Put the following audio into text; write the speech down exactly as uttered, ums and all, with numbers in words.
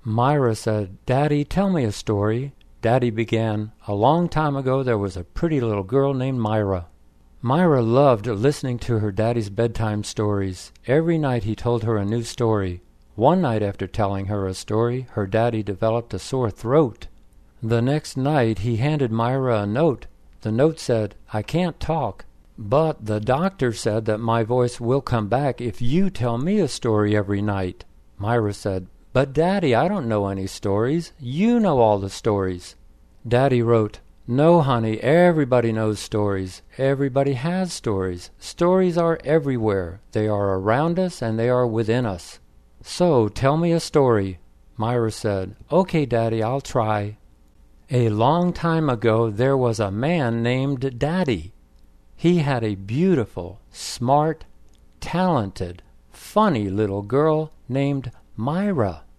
Myra said, "Daddy, tell me a story." Daddy began, "A long time ago there was a pretty little girl named Myra." Myra loved listening to her daddy's bedtime stories. Every night he told her a new story. One night after telling her a story, her daddy developed a sore throat. The next night he handed Myra a note. The note said, "I can't talk, but the doctor said that my voice will come back if you tell me a story every night." Myra said, "But Daddy, I don't know any stories. You know all the stories." Daddy wrote, "No, honey, everybody knows stories. Everybody has stories. Stories are everywhere. They are around us and they are within us. So tell me a story." Myra said, "Okay, Daddy, I'll try." A long time ago there was a man named Daddy. He had a beautiful, smart, talented, funny little girl named Myra.